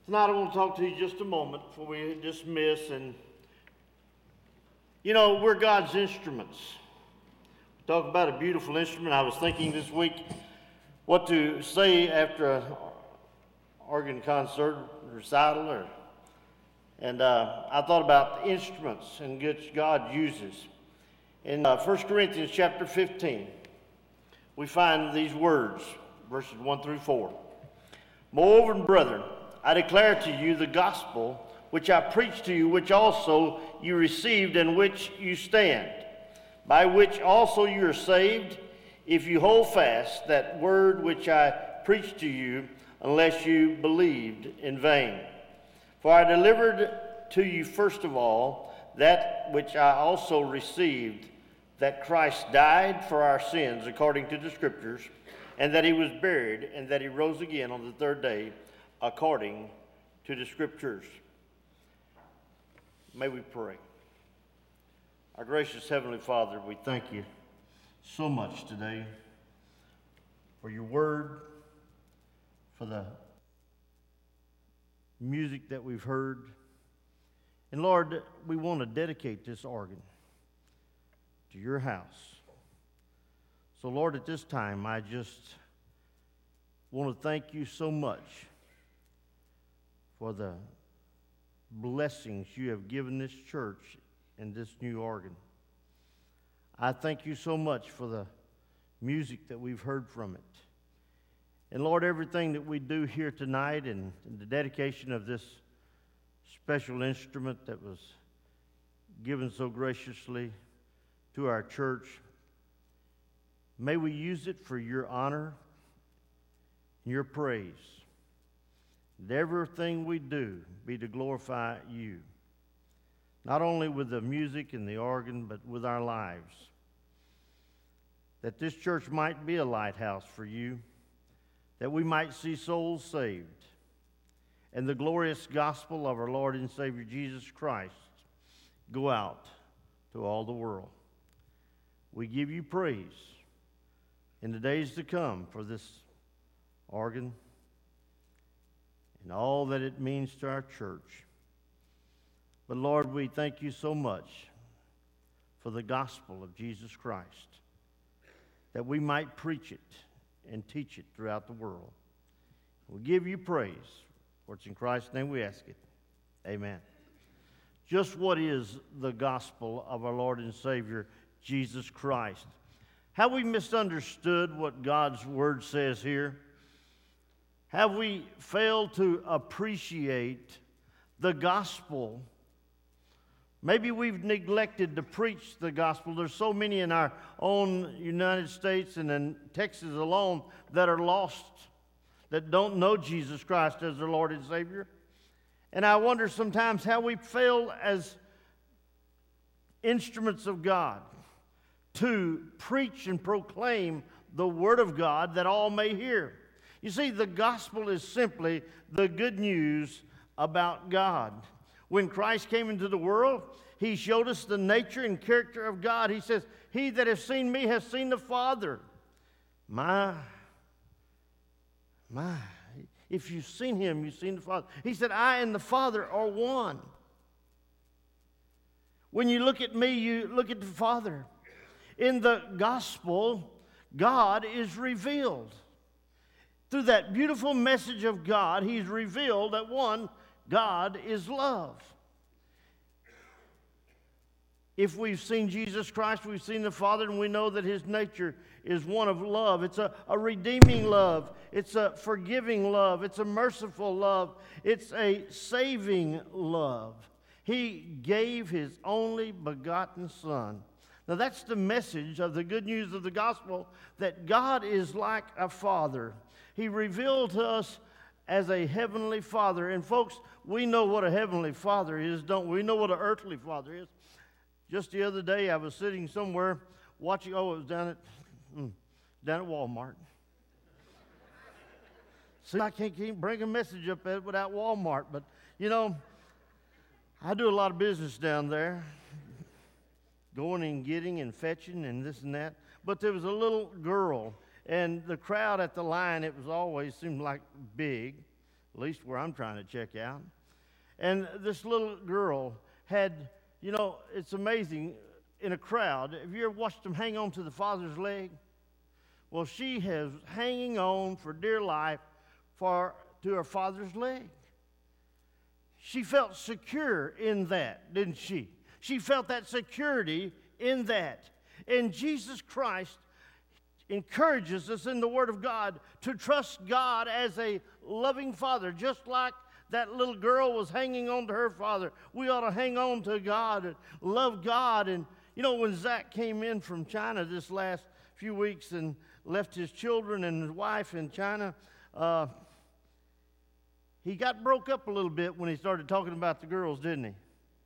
Tonight I want to talk to you just a moment before we dismiss. And we're God's instruments. Talk about a beautiful instrument. I was thinking this week what to say after an organ concert, recital, and I thought about the instruments in which God uses. In 1 Corinthians chapter 15, we find these words, verses 1 through 4. Moreover, brethren, I declare to you the gospel which I preached to you, which also you received, and which you stand, by which also you are saved, if you hold fast that word which I preached to you, unless you believed in vain. For I delivered to you first of all that which I also received, that Christ died for our sins according to the Scriptures, and that he was buried, and that he rose again on the third day according to the Scriptures. May we pray. Our gracious Heavenly Father, we thank you so much today for your word, for the music that we've heard. And Lord, we want to dedicate this organ to your house. So Lord, at this time, I just want to thank you so much for the blessings you have given this church and this new organ. I thank you so much for the music that we've heard from it. And Lord, everything that we do here tonight and the dedication of this special instrument that was given so graciously to our church, may we use it for your honor and your praise. And everything we do be to glorify you, not only with the music and the organ, but with our lives. That this church might be a lighthouse for you, that we might see souls saved, and the glorious gospel of our Lord and Savior Jesus Christ go out to all the world. We give you praise in the days to come for this organ and all that it means to our church. But Lord, we thank you so much for the gospel of Jesus Christ, that we might preach it and teach it throughout the world. We give you praise, for it's in Christ's name we ask it. Amen. Just what is the gospel of our Lord and Savior, Jesus Christ? Have we misunderstood what God's word says here? Have we failed to appreciate the gospel? Maybe we've neglected to preach the gospel. There's so many in our own United States and in Texas alone that are lost, that don't know Jesus Christ as their Lord and Savior. And I wonder sometimes how we fail as instruments of God to preach and proclaim the Word of God that all may hear. You see, the gospel is simply the good news about God. When Christ came into the world, he showed us the nature and character of God. He says, "He that has seen me has seen the Father." My, if you've seen him, you've seen the Father. He said, "I and the Father are one." When you look at me, you look at the Father. In the gospel, God is revealed. Through that beautiful message of God, he's revealed that one, God is love. If we've seen Jesus Christ, we've seen the Father, and we know that his nature is one of love. It's a redeeming love. It's a forgiving love. It's a merciful love. It's a saving love. He gave his only begotten Son. Now that's the message of the good news of the gospel, that God is like a father. He revealed to us as a heavenly father. And folks, we know what a heavenly father is, don't we? We know what an earthly father is. Just the other day, I was sitting somewhere watching, it was down at Walmart. See, I can't bring a message up there without Walmart, but, I do a lot of business down there, going and getting and fetching and this and that. But there was a little girl, and the crowd at the line, it was always seemed like big, at least where I'm trying to check out. And this little girl had, it's amazing, in a crowd, have you ever watched them hang on to the father's leg? Well, she has hanging on for dear life to her father's leg. She felt secure in that, didn't she? She felt that security in that. And Jesus Christ encourages us in the Word of God to trust God as a loving Father, just like that little girl was hanging on to her father. We ought to hang on to God and love God. And, when Zach came in from China this last few weeks and left his children and his wife in China, he got broke up a little bit when he started talking about the girls, didn't he?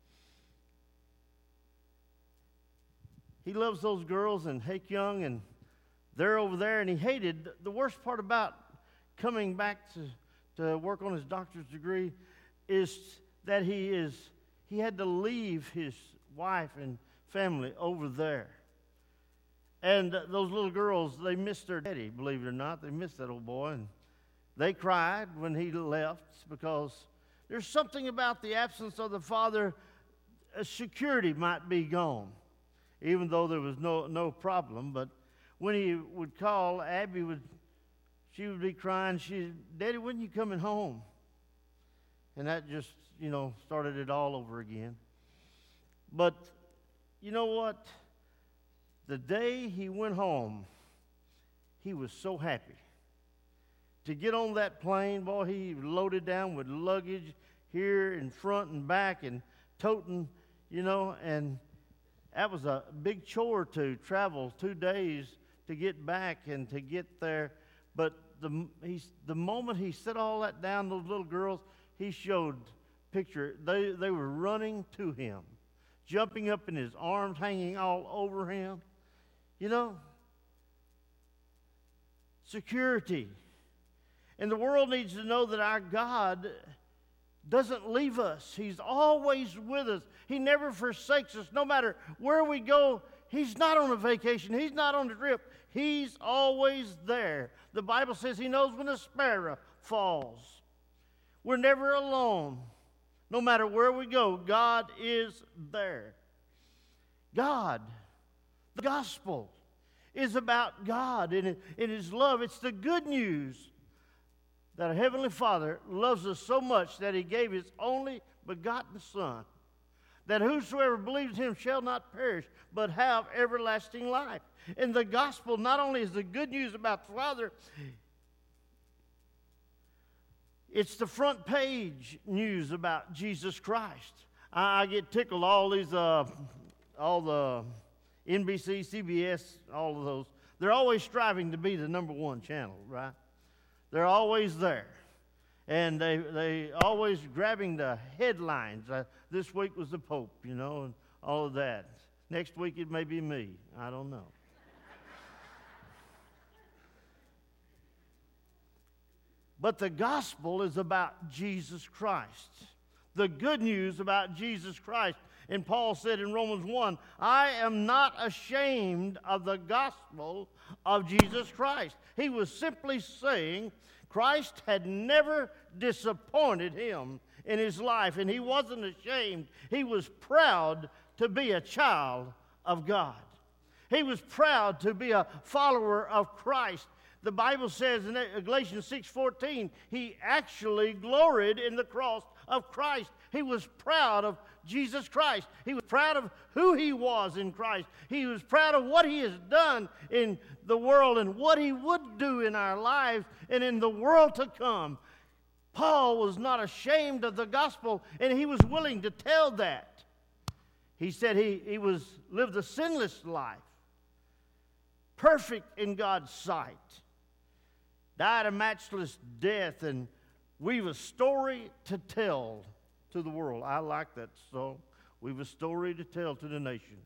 He loves those girls and Hake Young, and they're over there, and he hated, the worst part about coming back to work on his doctor's degree is that he had to leave his wife and family over there. And those little girls, they missed their daddy, believe it or not. They missed that old boy, and they cried when he left because there's something about the absence of the father. Security might be gone, even though there was no problem. But when he would call, she would be crying. Daddy, when are you coming home? And that just, started it all over again. But you know what? The day he went home, he was so happy. To get on that plane, boy, he loaded down with luggage here in front and back and toting, and that was a big chore to travel 2 days to get back and to get there. But the moment he set all that down, those little girls, he showed picture. They were running to him, jumping up in his arms, hanging all over him. Security. And the world needs to know that our God doesn't leave us. He's always with us. He never forsakes us. No matter where we go, He's not on a vacation. He's not on a trip. He's always there. The Bible says He knows when a sparrow falls. We're never alone. No matter where we go, God is there. God, the gospel, is about God and His love. It's the good news that our Heavenly Father loves us so much that He gave His only begotten Son, that whosoever believes in Him shall not perish, but have everlasting life. And the gospel not only is the good news about the Father, it's the front page news about Jesus Christ. I get tickled, all the NBC, CBS, all of those. They're always striving to be the number one channel, right? They're always there. And they always grabbing the headlines. This week was the Pope, and all of that. Next week it may be me. I don't know. But the gospel is about Jesus Christ. The good news about Jesus Christ. And Paul said in Romans 1, I am not ashamed of the gospel of Jesus Christ. He was simply saying Christ had never disappointed him in his life, and he wasn't ashamed. He was proud to be a child of God. He was proud to be a follower of Christ. The Bible says in Galatians 6:14, he actually gloried in the cross of Christ. He was proud of Jesus Christ. He was proud of who he was in Christ. He was proud of what he has done in the world and what he would do in our lives and in the world to come. Paul was not ashamed of the gospel, and he was willing to tell that. He said he lived a sinless life, perfect in God's sight, died a matchless death, and we've a story to tell to the world. I like that song. We've a story to tell to the nations.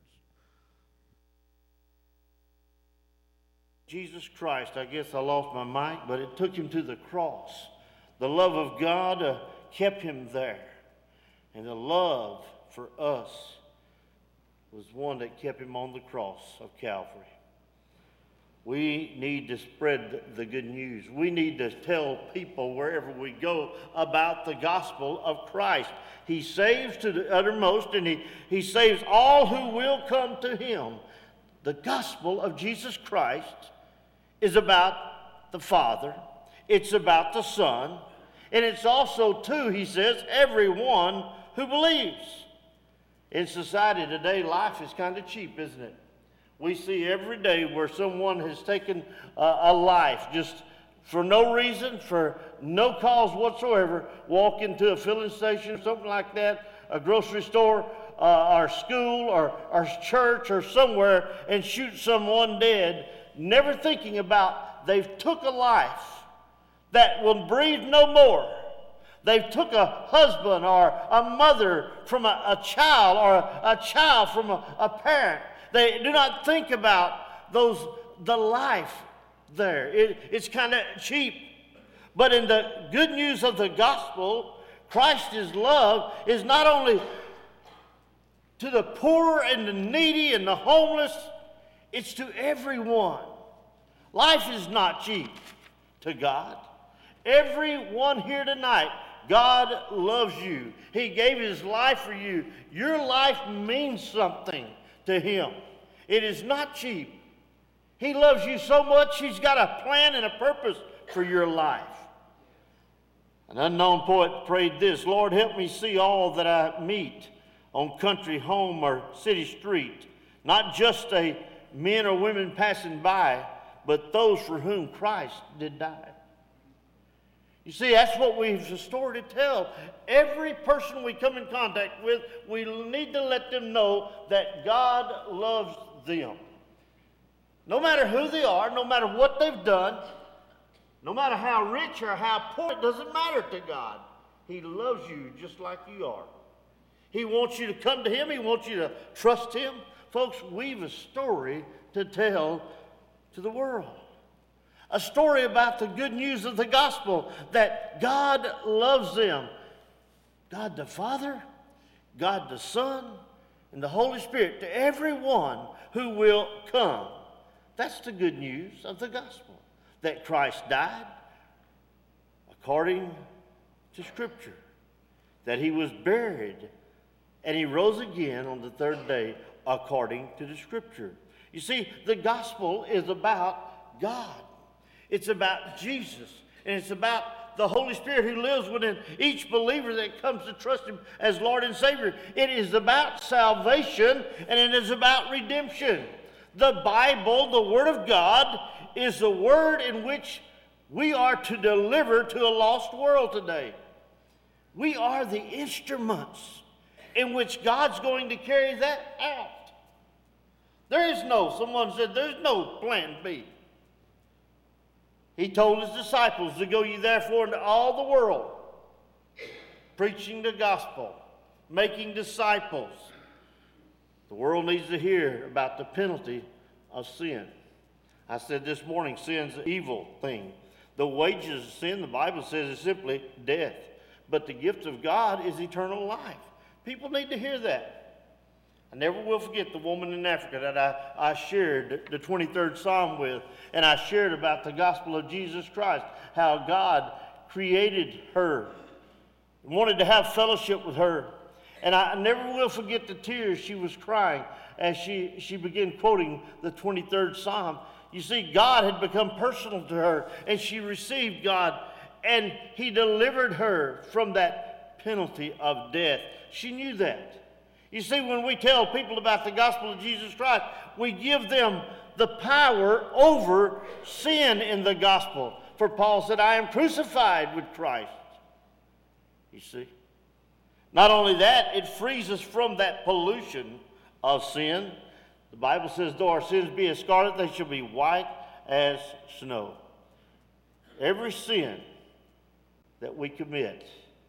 Jesus Christ, I guess I lost my mic, but it took him to the cross. The love of God kept him there. And the love for us was one that kept him on the cross of Calvary. We need to spread the good news. We need to tell people wherever we go about the gospel of Christ. He saves to the uttermost, and he saves all who will come to him. The gospel of Jesus Christ is about the Father. It's about the Son. And it's also, too, he says, everyone who believes. In society today, life is kind of cheap, isn't it? We see every day where someone has taken a life just for no reason, for no cause whatsoever, walk into a filling station or something like that, a grocery store, or school, or church, or somewhere, and shoot someone dead, never thinking about they've took a life that will breathe no more. They've took a husband or a mother from a child, or a child from a parent. They do not think about the life there. It's kind of cheap. But in the good news of the gospel, Christ's love is not only to the poor and the needy and the homeless, it's to everyone. Life is not cheap to God. Everyone here tonight, God loves you. He gave his life for you. Your life means something to him. It is not cheap. He loves you so much, he's got a plan and a purpose for your life. An unknown poet prayed this: Lord, help me see all that I meet on country home or city street, not just men or women passing by, but those for whom Christ did die. You see, that's what we've a story to tell. Every person we come in contact with, we need to let them know that God loves them. No matter who they are, no matter what they've done, no matter how rich or how poor, it doesn't matter to God. He loves you just like you are. He wants you to come to him. He wants you to trust him. Folks, we've a story to tell to the world. A story about the good news of the gospel, that God loves them. God the Father, God the Son, and the Holy Spirit, to everyone who will come. That's the good news of the gospel. That Christ died according to Scripture. That he was buried and he rose again on the third day according to the Scripture. You see, the gospel is about God. It's about Jesus, and it's about the Holy Spirit who lives within each believer that comes to trust him as Lord and Savior. It is about salvation, and it is about redemption. The Bible, the Word of God, is the Word in which we are to deliver to a lost world today. We are the instruments in which God's going to carry that out. Someone said, there's no plan B. He told his disciples to go ye therefore into all the world, preaching the gospel, making disciples. The world needs to hear about the penalty of sin. I said this morning, sin's an evil thing. The wages of sin, the Bible says, is simply death. But the gift of God is eternal life. People need to hear that. I never will forget the woman in Africa that I shared the 23rd Psalm with, and I shared about the gospel of Jesus Christ, how God created her, wanted to have fellowship with her. And I never will forget the tears she was crying as she began quoting the 23rd Psalm. You see, God had become personal to her, and she received God, and he delivered her from that penalty of death. She knew that. You see, when we tell people about the gospel of Jesus Christ, we give them the power over sin in the gospel. For Paul said, I am crucified with Christ. You see? Not only that, it frees us from that pollution of sin. The Bible says, though our sins be as scarlet, they shall be white as snow. Every sin that we commit,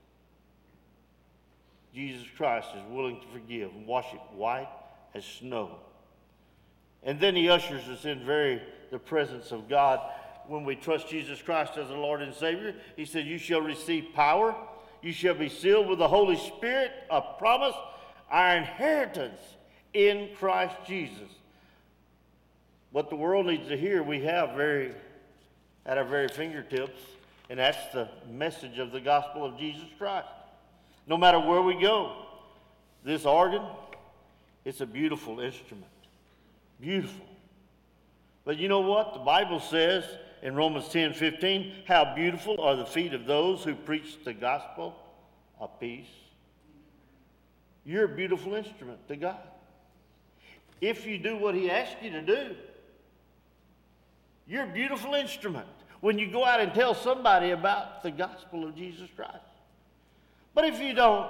Jesus Christ is willing to forgive and wash it white as snow. And then he ushers us in the presence of God. When we trust Jesus Christ as the Lord and Savior, he said, you shall receive power. You shall be sealed with the Holy Spirit of promise, our inheritance in Christ Jesus. What the world needs to hear, we have at our very fingertips, and that's the message of the gospel of Jesus Christ. No matter where we go, this organ, it's a beautiful instrument. Beautiful. But you know what? The Bible says in Romans 10:15, how beautiful are the feet of those who preach the gospel of peace. You're a beautiful instrument to God. If you do what he asks you to do, you're a beautiful instrument when you go out and tell somebody about the gospel of Jesus Christ. But if you don't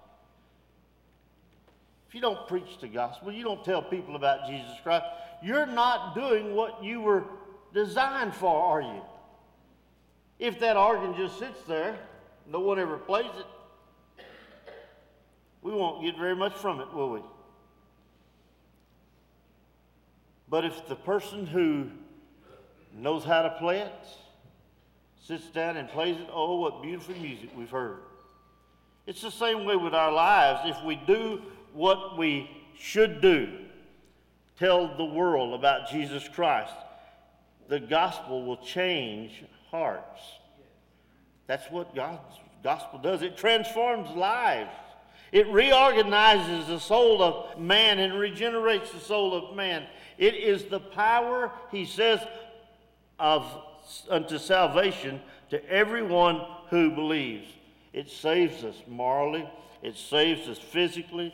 preach the gospel, you don't tell people about Jesus Christ, you're not doing what you were designed for, are you? If that organ just sits there, no one ever plays it, we won't get very much from it, will we? But if the person who knows how to play it sits down and plays it, oh, what beautiful music we've heard. It's the same way with our lives. If we do what we should do, tell the world about Jesus Christ, the gospel will change hearts. That's what God's gospel does. It transforms lives. It reorganizes the soul of man and regenerates the soul of man. It is the power, he says, unto salvation to everyone who believes. It saves us morally. It saves us physically.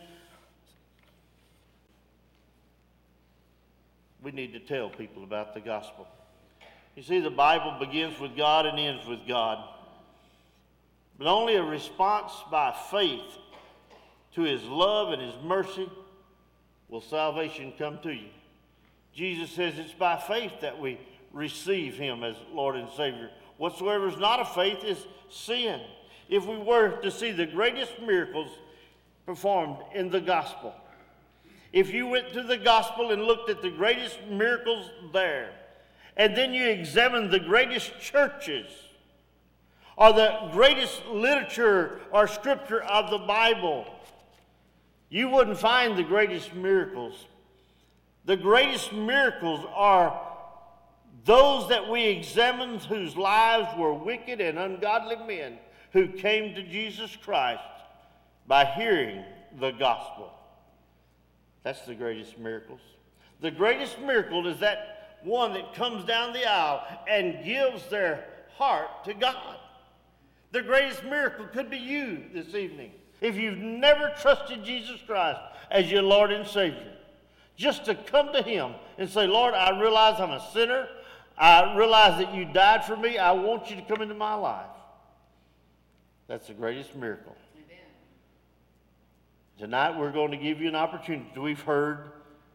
We need to tell people about the gospel. You see, the Bible begins with God and ends with God. But only a response by faith to his love and his mercy will salvation come to you. Jesus says it's by faith that we receive him as Lord and Savior. Whatsoever is not of faith is sin. If we were to see the greatest miracles performed in the gospel, if you went to the gospel and looked at the greatest miracles there, and then you examined the greatest churches, or the greatest literature or scripture of the Bible, you wouldn't find the greatest miracles. The greatest miracles are those that we examined whose lives were wicked and ungodly men who came to Jesus Christ by hearing the gospel. That's the greatest miracles. The greatest miracle is that one that comes down the aisle and gives their heart to God. The greatest miracle could be you this evening. If you've never trusted Jesus Christ as your Lord and Savior, just to come to him and say, Lord, I realize I'm a sinner. I realize that you died for me. I want you to come into my life. That's the greatest miracle. Amen. Tonight we're going to give you an opportunity. We've heard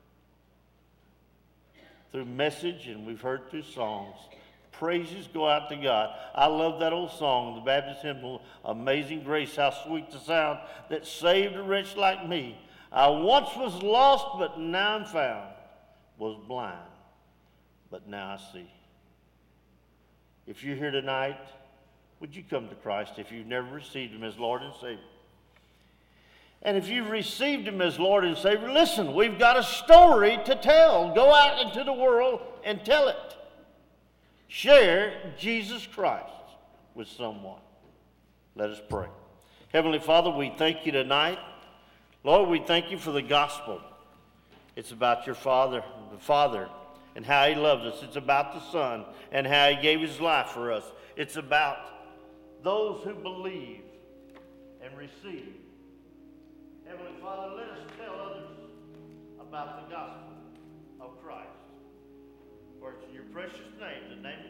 through message and we've heard through songs. Praises go out to God. I love that old song, the Baptist hymnal, Amazing Grace, how sweet the sound that saved a wretch like me. I once was lost, but now I'm found. Was blind, but now I see. If you're here tonight, would you come to Christ if you've never received him as Lord and Savior? And if you've received him as Lord and Savior, listen, we've got a story to tell. Go out into the world and tell it. Share Jesus Christ with someone. Let us pray. Heavenly Father, we thank you tonight. Lord, we thank you for the gospel. It's about your Father, the Father, and how he loved us. It's about the Son and how he gave his life for us. It's about those who believe and receive. Heavenly Father, let us tell others about the gospel of Christ. For it's in your precious name, the name